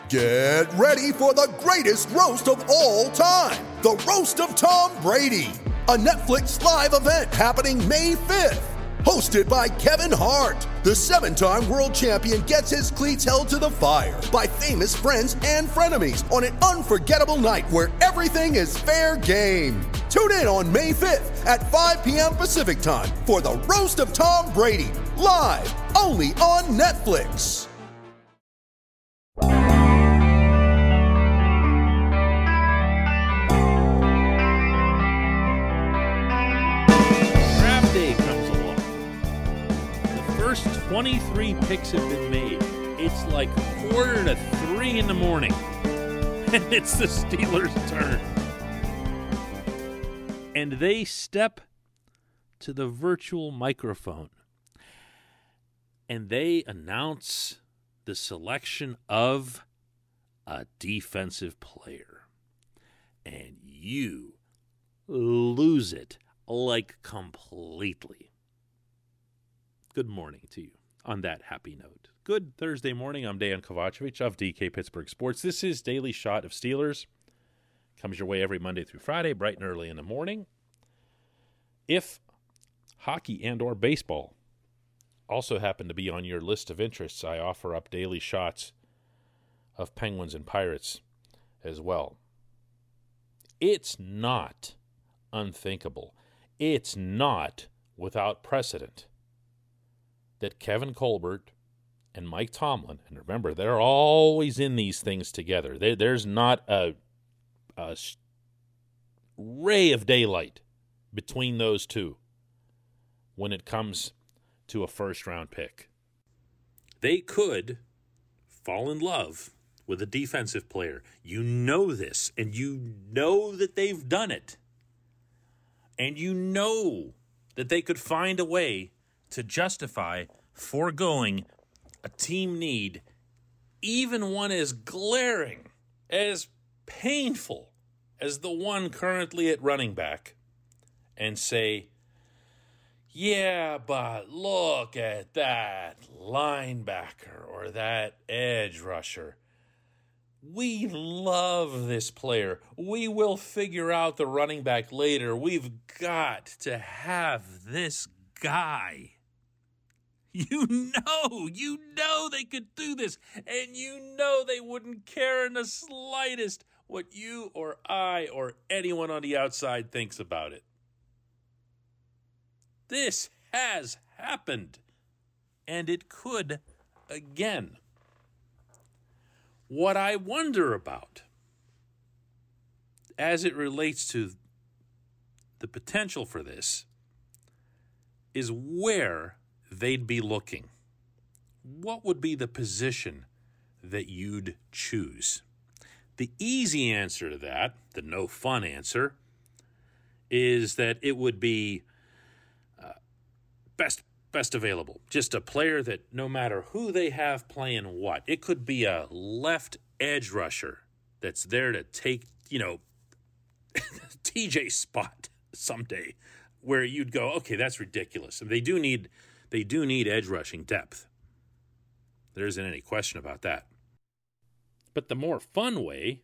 Get ready for the greatest roast of all time, the Roast of Tom Brady, a Netflix live event happening May 5th. Hosted by Kevin Hart, the 7-time world champion gets his cleats held to the fire by famous friends and frenemies on an unforgettable night where everything is fair game. Tune in on May 5th at 5 p.m. Pacific time for the Roast of Tom Brady, live only on Netflix. Draft day comes along. The first 23 picks have been made. It's like 2:45 in the morning, and it's the Steelers' turn. And they step to the virtual microphone, and they announce the selection of a defensive player. And you lose it, like, completely. Good morning to you on that happy note. Good Thursday morning. I'm Dejan Kovacevic of DK Pittsburgh Sports. This is Daily Shot of Steelers. Comes your way every Monday through Friday, bright and early in the morning. If hockey and or baseball also happen to be on your list of interests, I offer up daily shots of Penguins and Pirates as well. It's not unthinkable. It's not without precedent that Kevin Colbert and Mike Tomlin, and remember, they're always in these things together. There's not a ray of daylight between those two when it comes to a first-round pick. They could fall in love with a defensive player. You know this, and you know that they've done it. And you know that they could find a way to justify foregoing a team need, even one as glaring, as painful as the one currently at running back, and say, yeah, but look at that linebacker or that edge rusher. We love this player. We will figure out the running back later. We've got to have this guy. You know they could do this, and you know they wouldn't care in the slightest what you or I or anyone on the outside thinks about it. This has happened, and it could again. What I wonder about, as it relates to the potential for this, is where they'd be looking. What would be the position that you'd choose? The easy answer to that, the no fun answer, is that it would be best available. Just a player that no matter who they have playing what, it could be a left edge rusher that's there to take, TJ's spot someday, where you'd go, okay, that's ridiculous. And they do need edge rushing depth. There isn't any question about that. But the more fun way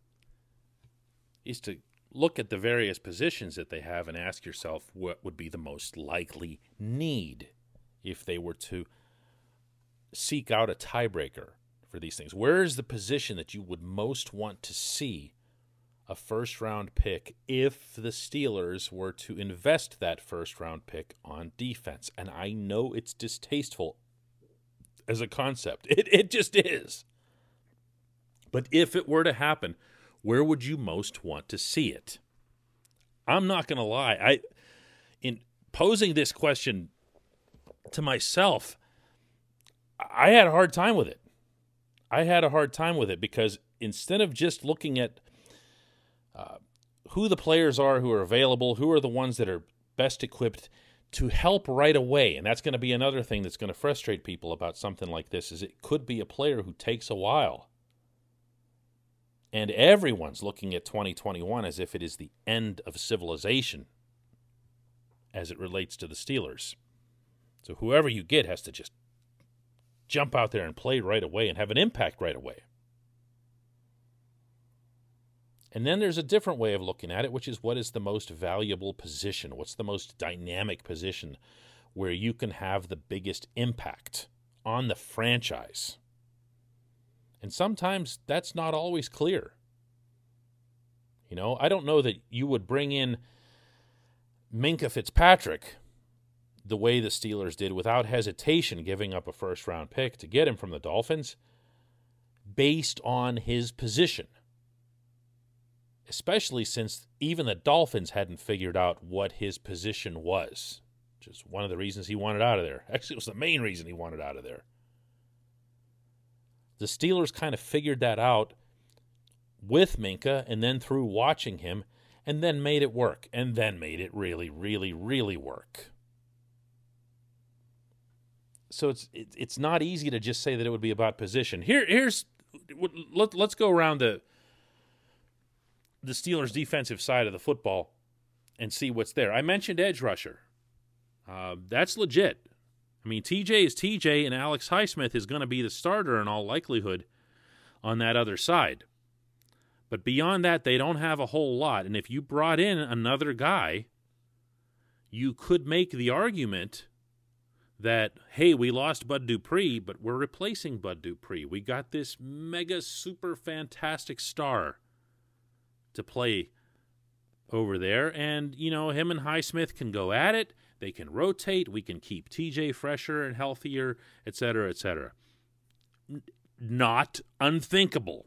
is to look at the various positions that they have and ask yourself what would be the most likely need if they were to seek out a tiebreaker for these things. Where is the position that you would most want to see a first-round pick if the Steelers were to invest that first-round pick on defense? And I know it's distasteful as a concept. It just is. But if it were to happen, where would you most want to see it? I'm not going to lie. In posing this question to myself, I had a hard time with it. Because instead of just looking at who the players are who are available, who are the ones that are best equipped to help right away, and that's going to be another thing that's going to frustrate people about something like this, is it could be a player who takes a while. And everyone's looking at 2021 as if it is the end of civilization as it relates to the Steelers. So whoever you get has to just jump out there and play right away and have an impact right away. And then there's a different way of looking at it, which is what is the most valuable position? What's the most dynamic position where you can have the biggest impact on the franchise? And sometimes that's not always clear. You know, I don't know that you would bring in Minkah Fitzpatrick the way the Steelers did without hesitation, giving up a first-round pick to get him from the Dolphins based on his position. Especially since even the Dolphins hadn't figured out what his position was, which is one of the reasons he wanted out of there. Actually, it was the main reason he wanted out of there. The Steelers kind of figured that out with Minkah and then through watching him and then made it work and then made it really, really, really work. So it's not easy to just say that it would be about position. Let's go around the Steelers' defensive side of the football and see what's there. I mentioned edge rusher. That's legit. I mean, TJ is TJ, and Alex Highsmith is going to be the starter in all likelihood on that other side. But beyond that, they don't have a whole lot. And if you brought in another guy, you could make the argument that, hey, we lost Bud Dupree, but we're replacing Bud Dupree. We got this mega, super fantastic star to play over there. And, you know, him and Highsmith can go at it. They can rotate. We can keep TJ fresher and healthier, et cetera, et cetera. Not unthinkable.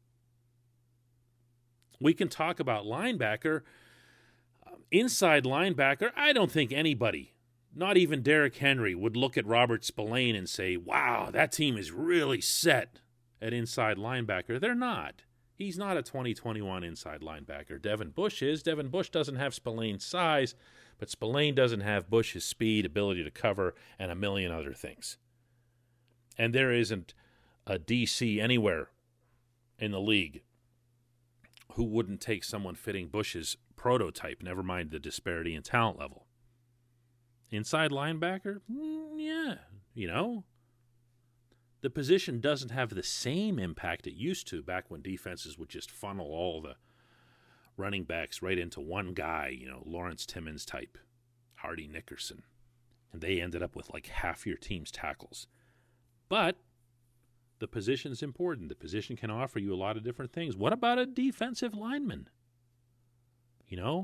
We can talk about linebacker. Inside linebacker, I don't think anybody, not even Derrick Henry, would look at Robert Spillane and say, wow, that team is really set at inside linebacker. They're not. He's not a 2021 inside linebacker. Devin Bush is. Devin Bush doesn't have Spillane's size, but Spillane doesn't have Bush's speed, ability to cover, and a million other things. And there isn't a DC anywhere in the league who wouldn't take someone fitting Bush's prototype, never mind the disparity in talent level. Inside linebacker? Yeah, you know. The position doesn't have the same impact it used to back when defenses would just funnel all the running backs right into one guy, you know, Lawrence Timmons type, Hardy Nickerson. And they ended up with like half your team's tackles. But the position's important. The position can offer you a lot of different things. What about a defensive lineman? You know,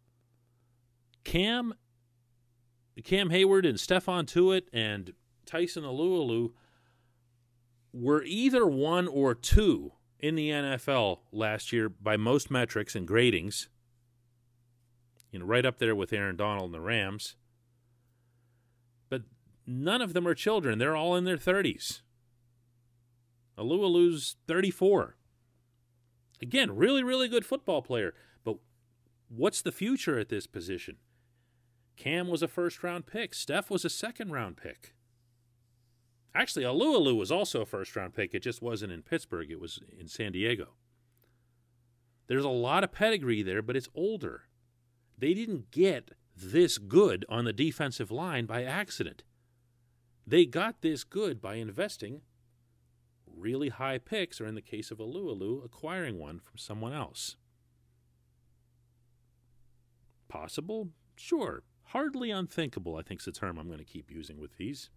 Cam Hayward and Stephon Tuitt and Tyson Alualu were either one or two in the NFL last year by most metrics and gradings. You know, right up there with Aaron Donald and the Rams. But none of them are children. They're all in their 30s. Alualu's 34. Again, really, really good football player. But what's the future at this position? Cam was a first-round pick. Steph was a second-round pick. Actually, Alualu was also a first-round pick. It just wasn't in Pittsburgh. It was in San Diego. There's a lot of pedigree there, but it's older. They didn't get this good on the defensive line by accident. They got this good by investing really high picks, or in the case of Alualu, acquiring one from someone else. Possible? Sure. Hardly unthinkable, I think is the term I'm going to keep using with these.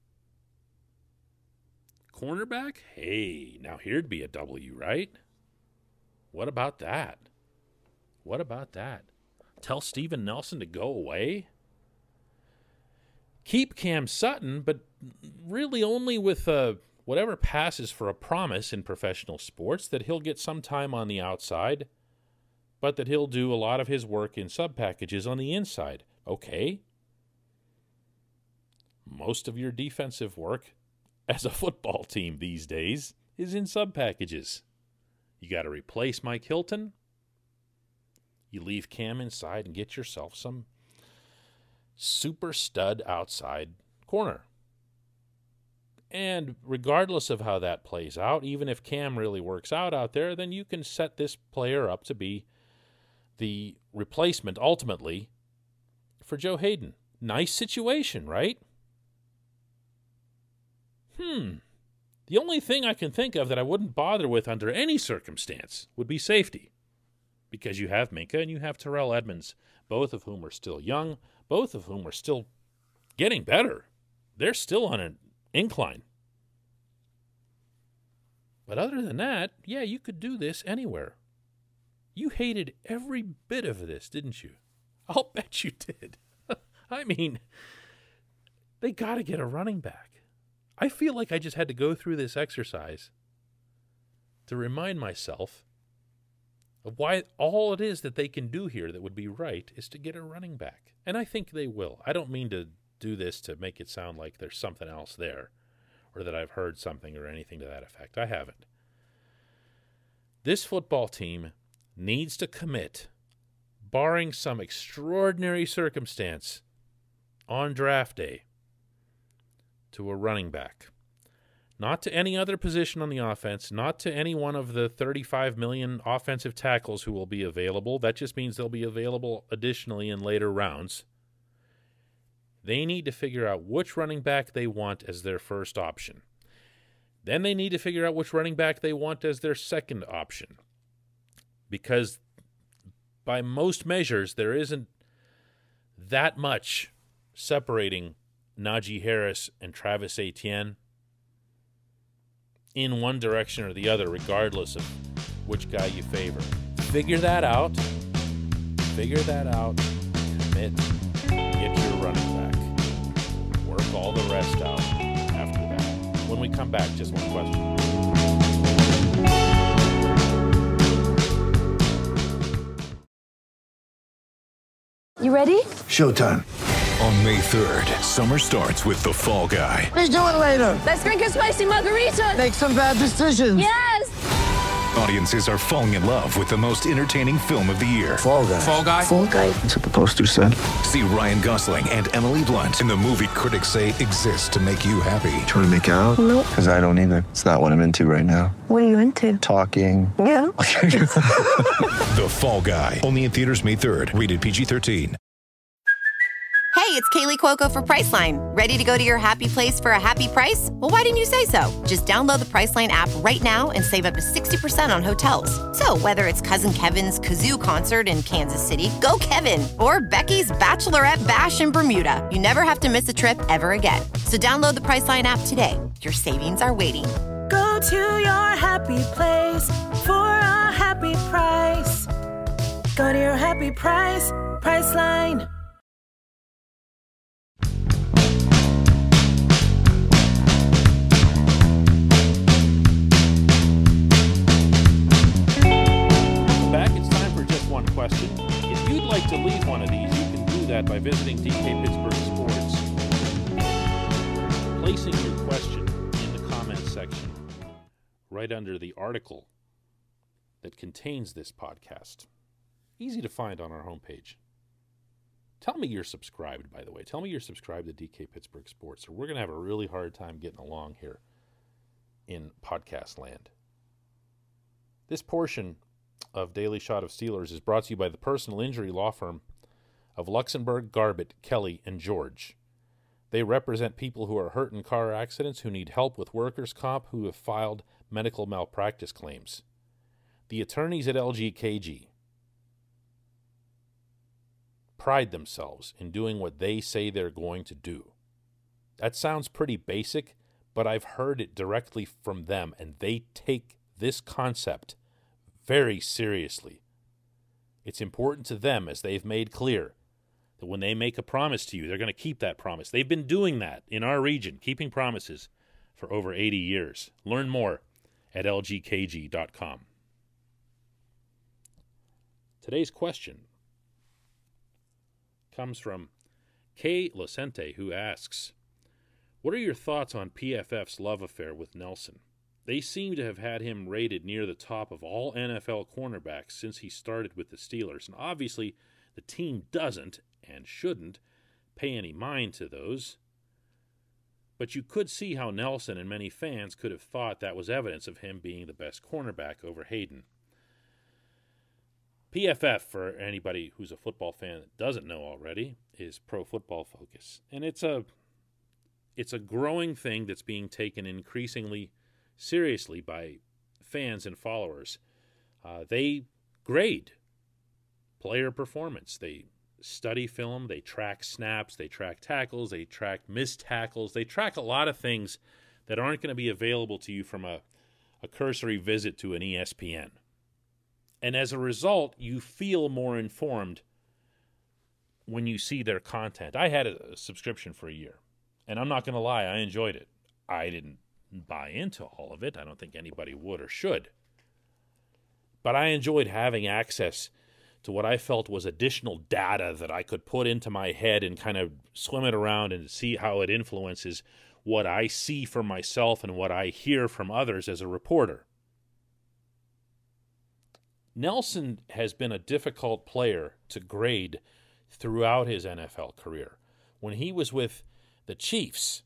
Cornerback? Hey, now here'd be a W, right? What about that? What about that? Tell Steven Nelson to go away? Keep Cam Sutton, but really only with whatever passes for a promise in professional sports, that he'll get some time on the outside, but that he'll do a lot of his work in sub-packages on the inside. Okay. Most of your defensive work as a football team these days is in sub-packages. You got to replace Mike Hilton. You leave Cam inside and get yourself some super stud outside corner. And regardless of how that plays out, even if Cam really works out there, then you can set this player up to be the replacement ultimately for Joe Hayden. Nice situation, right? The only thing I can think of that I wouldn't bother with under any circumstance would be safety. because you have Minkah and you have Terrell Edmonds, both of whom are still young, both of whom are still getting better. They're still on an incline. But other than that, yeah, you could do this anywhere. You hated every bit of this, didn't you? I'll bet you did. I mean, they got to get a running back. I feel like I just had to go through this exercise to remind myself of why all it is that they can do here that would be right is to get a running back. And I think they will. I don't mean to do this to make it sound like there's something else there or that I've heard something or anything to that effect. I haven't. This football team needs to commit, barring some extraordinary circumstance, on draft day, to a running back. Not to any other position on the offense, not to any one of the 35 million offensive tackles who will be available. That just means they'll be available additionally in later rounds. They need to figure out which running back they want as their first option. Then they need to figure out which running back they want as their second option. Because by most measures, there isn't that much separating Najee Harris and Travis Etienne in one direction or the other, regardless of which guy you favor. Figure that out. Commit. Get your running back. Work all the rest out after that. When we come back, just one question. You ready? Showtime. On May 3rd, summer starts with The Fall Guy. Let's do it later. Let's drink a spicy margarita. Make some bad decisions. Yes! Audiences are falling in love with the most entertaining film of the year. Fall Guy. Fall Guy? Fall guy. That's what the poster said. See Ryan Gosling and Emily Blunt in the movie critics say exists to make you happy. Trying to make it out? Nope. Because I don't either. It's not what I'm into right now. What are you into? Talking. Yeah. The Fall Guy. Only in theaters May 3rd. Rated PG-13. Hey, it's Kaylee Cuoco for Priceline. Ready to go to your happy place for a happy price? Well, why didn't you say so? Just download the Priceline app right now and save up to 60% on hotels. So whether it's Cousin Kevin's Kazoo Concert in Kansas City, go Kevin, or Becky's Bachelorette Bash in Bermuda, you never have to miss a trip ever again. So download the Priceline app today. Your savings are waiting. Go to your happy place for a happy price. Go to your happy price, Priceline. Question. If you'd like to leave one of these, you can do that by visiting DK Pittsburgh Sports, placing your question in the comments section right under the article that contains this podcast. Easy to find on our homepage. Tell me you're subscribed, by the way. Tell me you're subscribed to DK Pittsburgh Sports, or we're going to have a really hard time getting along here in podcast land. This portion of Daily Shot of Steelers is brought to you by the personal injury law firm of Luxembourg, Garbett, Kelly, and George. They represent people who are hurt in car accidents, who need help with workers' comp, who have filed medical malpractice claims. The attorneys at LGKG pride themselves in doing what they say they're going to do. That sounds pretty basic, but I've heard it directly from them, and they take this concept very seriously. It's important to them, as they've made clear, that when they make a promise to you, they're going to keep that promise. They've been doing that in our region, keeping promises for over 80 years. Learn more at lgkg.com. Today's question comes from Kay Lacente, who asks, what are your thoughts on PFF's love affair with Nelson? They seem to have had him rated near the top of all NFL cornerbacks since he started with the Steelers. And obviously, the team doesn't and shouldn't pay any mind to those. But you could see how Nelson and many fans could have thought that was evidence of him being the best cornerback over Hayden. PFF, for anybody who's a football fan that doesn't know already, is Pro Football Focus. And it's a growing thing that's being taken increasingly seriously by fans and followers. They grade player performance. They study film, they track snaps, they track tackles, they track missed tackles, they track a lot of things that aren't going to be available to you from a cursory visit to an ESPN. And as a result, you feel more informed when you see their content. I had a subscription for a year, and I'm not going to lie, I enjoyed it. I didn't buy into all of it. I don't think anybody would or should. But I enjoyed having access to what I felt was additional data that I could put into my head and kind of swim it around and see how it influences what I see for myself and what I hear from others as a reporter. Nelson has been a difficult player to grade throughout his NFL career. When he was with the Chiefs,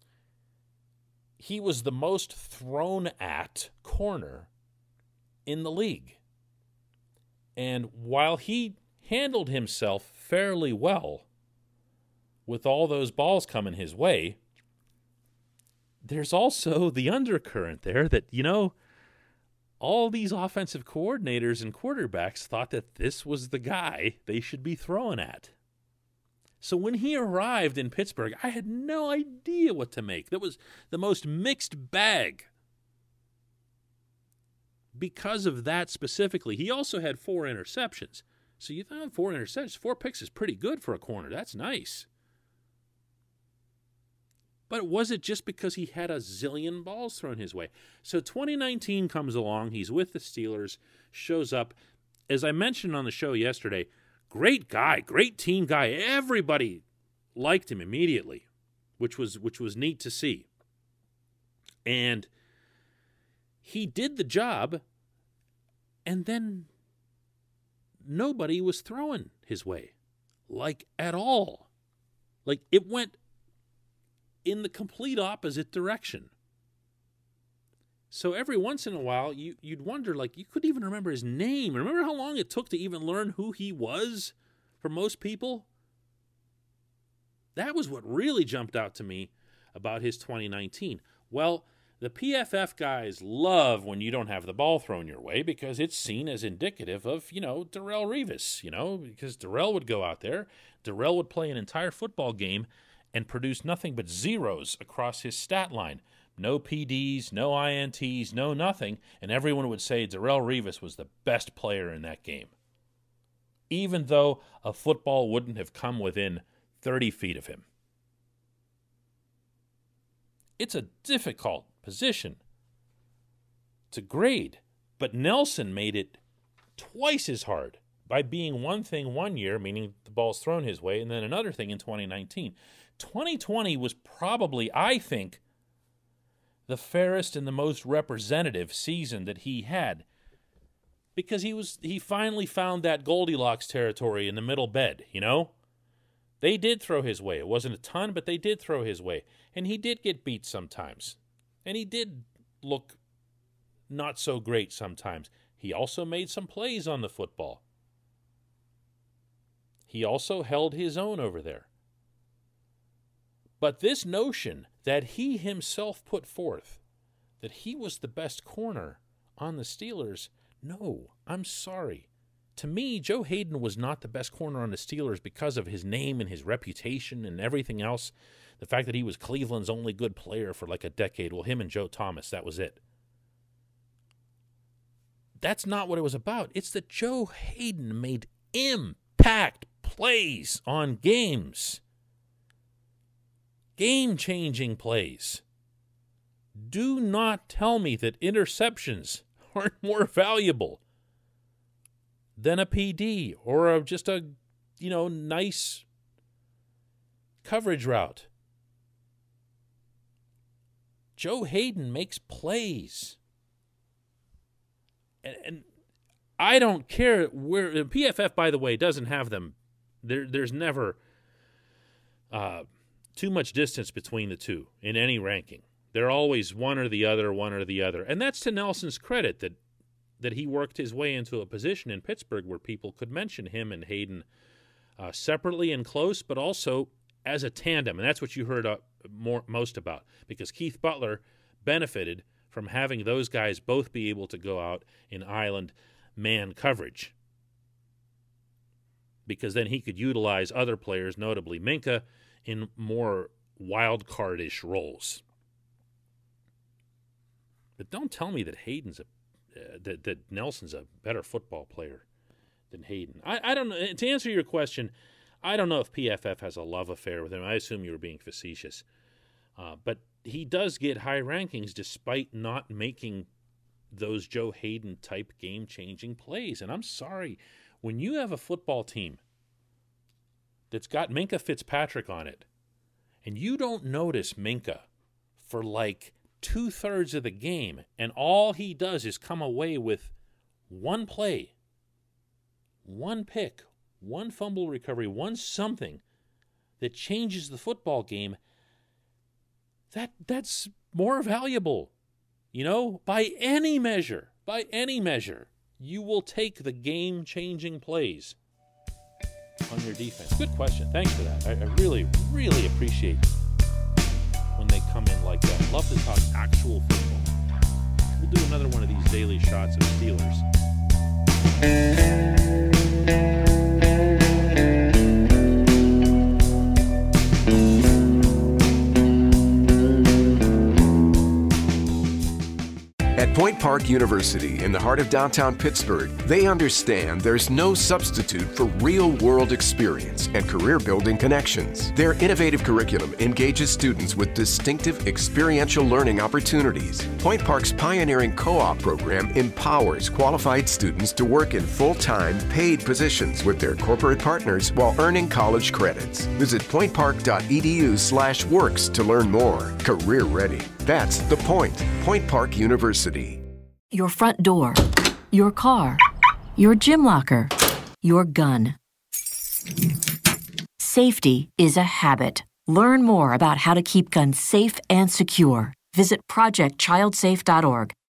he was the most thrown at corner in the league. And while he handled himself fairly well with all those balls coming his way, there's also the undercurrent there that, all these offensive coordinators and quarterbacks thought that this was the guy they should be throwing at. So when he arrived in Pittsburgh, I had no idea what to make. That was the most mixed bag. Because of that specifically, he also had 4 interceptions. So you thought 4 interceptions, 4 picks is pretty good for a corner. That's nice. But was it just because he had a zillion balls thrown his way? So 2019 comes along. He's with the Steelers, shows up. As I mentioned on the show yesterday, great guy, great team guy. Everybody liked him immediately, which was neat to see. And he did the job, and then nobody was throwing his way, like at all. Like it went in the complete opposite direction. So every once in a while, you'd wonder, like, you couldn't even remember his name. Remember how long it took to even learn who he was for most people? That was what really jumped out to me about his 2019. Well, the PFF guys love when you don't have the ball thrown your way because it's seen as indicative of, Darrelle Revis, because Darrelle would go out there, Darrelle would play an entire football game and produce nothing but zeros across his stat line. No PDs, no INTs, no nothing, and everyone would say Darrelle Revis was the best player in that game. Even though a football wouldn't have come within 30 feet of him. It's a difficult position to grade, but Nelson made it twice as hard by being one thing one year, meaning the ball's thrown his way, and then another thing in 2019. 2020 was probably, I think, the fairest and the most representative season that he had, because he finally found that Goldilocks territory in the middle bed, They did throw his way. It wasn't a ton, but they did throw his way. And he did get beat sometimes. And he did look not so great sometimes. He also made some plays on the football. He also held his own over there. But this notion that he himself put forth, that he was the best corner on the Steelers, no, I'm sorry. To me, Joe Hayden was not the best corner on the Steelers because of his name and his reputation and everything else. The fact that he was Cleveland's only good player for like a decade. Well, him and Joe Thomas, that was it. That's not what it was about. It's that Joe Hayden made impact plays on games. Game-changing plays. Do not tell me that interceptions aren't more valuable than a PD or just a, nice coverage route. Joe Hayden makes plays. And I don't care where PFF, by the way, doesn't have them. There's never too much distance between the two in any ranking. They're always one or the other. And that's to Nelson's credit that he worked his way into a position in Pittsburgh where people could mention him and Hayden separately and close, but also as a tandem. And that's what you heard most about, because Keith Butler benefited from having those guys both be able to go out in island man coverage. because then he could utilize other players, notably Minkah, in more wild card-ish roles. But don't tell me that that Nelson's a better football player than Hayden. I don't know. To answer your question, I don't know if PFF has a love affair with him. I assume you were being facetious. But he does get high rankings despite not making those Joe Hayden-type game-changing plays. And I'm sorry, when you have a football team that's got Minkah Fitzpatrick on it, and you don't notice Minkah for like 2/3 of the game, and all he does is come away with one play, one pick, one fumble recovery, one something that changes the football game, that's more valuable. You know, by any measure, you will take the game-changing plays on your defense. Good question. Thanks for that. I really, really appreciate when they come in like that. Love to talk actual football. We'll do another one of these daily shots of Steelers. At Point Park University, in the heart of downtown Pittsburgh, they understand there's no substitute for real-world experience and career-building connections. Their innovative curriculum engages students with distinctive experiential learning opportunities. Point Park's pioneering co-op program empowers qualified students to work in full-time, paid positions with their corporate partners while earning college credits. Visit pointpark.edu/works to learn more. Career ready. That's the point. Point Park University. Your front door, your car, your gym locker, your gun. Safety is a habit. Learn more about how to keep guns safe and secure. Visit ProjectChildSafe.org.